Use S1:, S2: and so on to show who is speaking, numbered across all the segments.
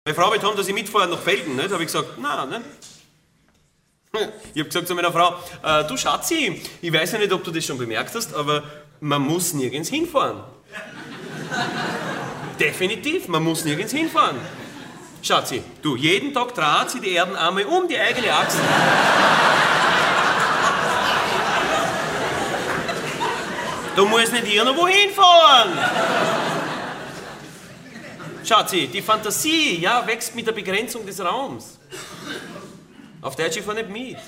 S1: Meine Frau wird haben, dass ich mitfahre nach Felden, nicht? Da habe ich gesagt, nein, nicht? Ich habe gesagt zu meiner Frau, du Schatzi, ich weiß ja nicht, ob du das schon bemerkt hast, aber man muss nirgends hinfahren. Definitiv, man muss nirgends hinfahren. Schatzi, du, jeden Tag dreht sie die Erdenarme um die eigene Achse. Du musst nicht irgendwo hinfahren. Schatzi, die Fantasie, ja, wächst mit der Begrenzung des Raums. Auf Deutsch, ich fahr nicht mit.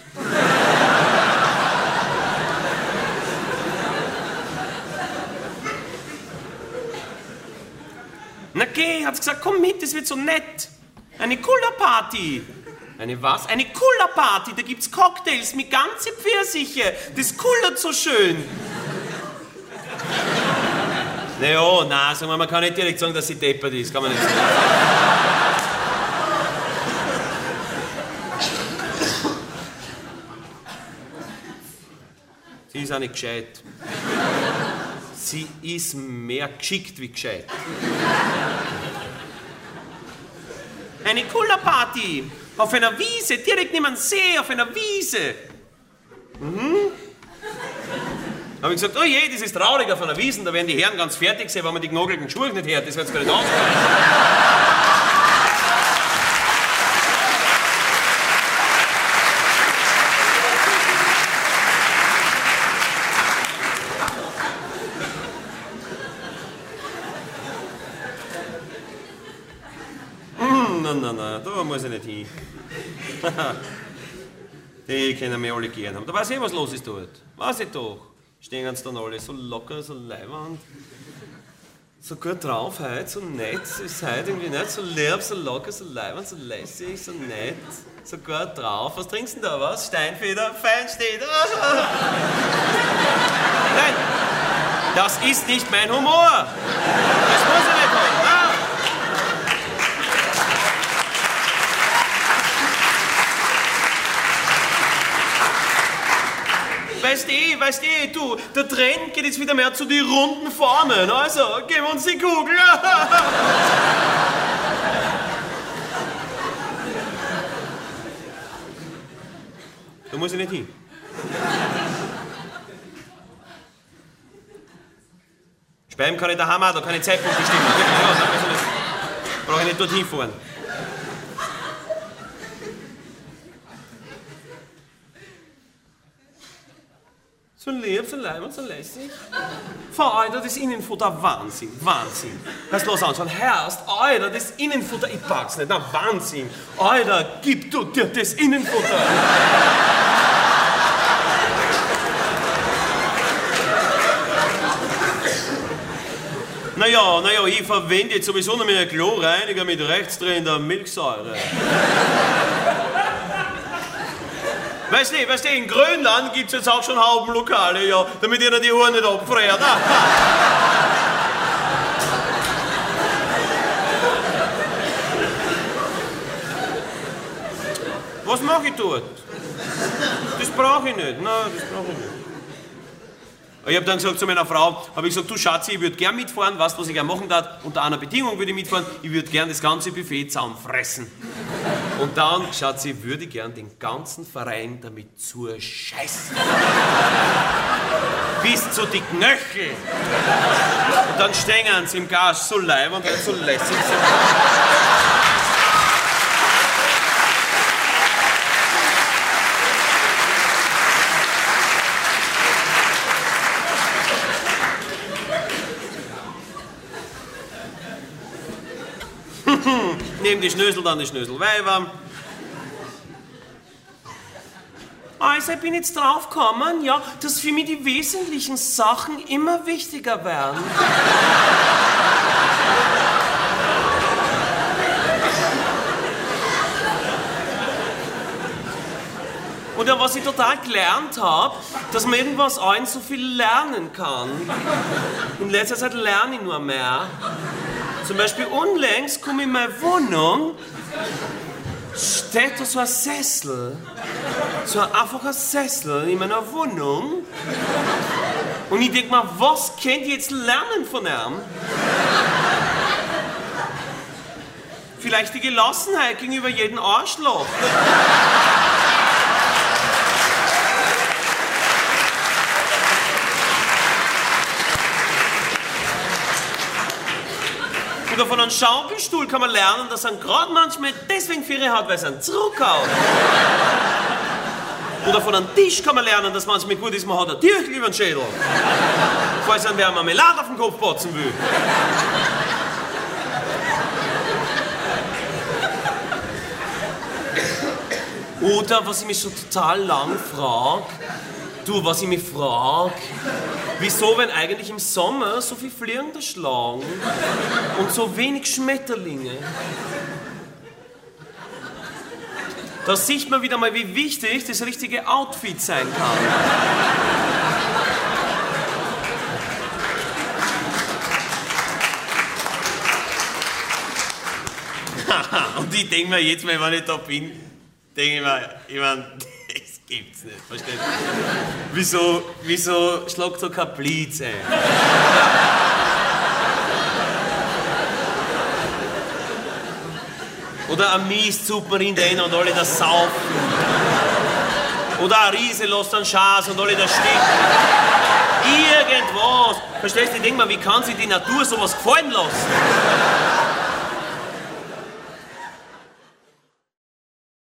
S1: Na geh, hat's gesagt, komm mit, das wird so nett. Eine Kullerparty. Eine was? Eine Kullerparty, da gibt's Cocktails mit ganzen Pfirsiche. Das kullert so schön. Naja, nein, sagen wir, man kann nicht direkt sagen, dass sie deppert ist, kann man nicht sagen. Sie ist auch nicht gescheit. Sie ist mehr geschickt wie gescheit. Eine Kullerparty auf einer Wiese, direkt neben einem See, auf einer Wiese. Habe ich gesagt, oh je, das ist traurig auf einer Wiese, da werden die Herren ganz fertig sein, wenn man die genogelten Schuhe nicht hört, das wird's gar nicht ausgehen. Nein, da muss ich nicht hin. Die können mich alle gern haben. Da weiß ich, was los ist dort. Weiß ich doch. Stehen sie dann alle so locker, so leiwand. So gut drauf heute, so nett. Ist heute irgendwie nicht so lieb, so locker, so leiwand, so lässig, so nett. So gut drauf. Was trinkst du denn da, was? Steinfeder? Feinstedt? Nein, das ist nicht mein Humor. Das muss ich nicht haben. Nein. Weißt du, du, der Trend geht jetzt wieder mehr zu den runden Formen. Also, geben wir uns die Kugel. Da muss ich nicht hin. Speiben kann ich daheim auch, da kann ich Zeitpunkt bestimmen. Da brauche ich nicht dorthin fahren. So lieb, so leibend, so lässig. Alter, das Innenfutter, Wahnsinn, Wahnsinn. Lass los anschauen, Herrst, Alter, das Innenfutter, ich pack's nicht, na Wahnsinn. Alter, gib du dir das Innenfutter. Naja, ich verwende jetzt sowieso noch mehr Chlorreiniger mit rechtsdrehender Milchsäure. Weißt du, in Grönland gibt's jetzt auch schon Haubenlokale, ja, damit ihr die Ohren nicht abfriert. Was mache ich dort? Das brauche ich nicht. Nein, das brauche ich nicht. Ich habe dann gesagt zu meiner Frau, du Schatzi, ich würde gern mitfahren, weißt du, was ich gern machen darf? Unter einer Bedingung würde ich mitfahren, ich würde gern das ganze Buffet zusammenfressen. Und dann, Schatzi, würde ich gern den ganzen Verein damit zurscheißen. Bis zu die Knöchel. Und dann stehen sie im Gas so leibend und so lässig. Neben die Schnösel, dann die Schnöselweiber. Also ich bin jetzt drauf gekommen, ja, dass für mich die wesentlichen Sachen immer wichtiger werden. Oder was ich total gelernt habe, dass man irgendwas allen so viel lernen kann. In letzter Zeit lerne ich nur mehr. Zum Beispiel unlängst komme ich in meine Wohnung, steht da so ein Sessel, so ein einfacher Sessel in meiner Wohnung. Und ich denke mir, was könnt ihr jetzt lernen von ihm? Vielleicht die Gelassenheit gegenüber jedem Arschloch. Oder von einem Schaukelstuhl kann man lernen, dass man gerade manchmal deswegen Fähre hat, weil es einen zurückhaut. Oder von einem Tisch kann man lernen, dass manchmal gut ist, man hat ein Tierchen über den Schädel. Falls einem wer Marmelade auf den Kopf botzen will. Oder was ich mich schon total lang frage, wieso, wenn eigentlich im Sommer so viel fliegende Schlangen und so wenig Schmetterlinge? Da sieht man wieder mal, wie wichtig das richtige Outfit sein kann. Und ich denke mir jetzt mal, wenn ich da bin, denke ich mir, das gibt's nicht, verstehst du? Wieso schlagt so kein Blitz ein? Oder ein Mistzupfer in den und alle das saufen. Oder ein Riese lässt einen Schaß und alle das sticken. Irgendwas. Verstehst du? Ich denke mal, wie kann sich die Natur sowas gefallen lassen?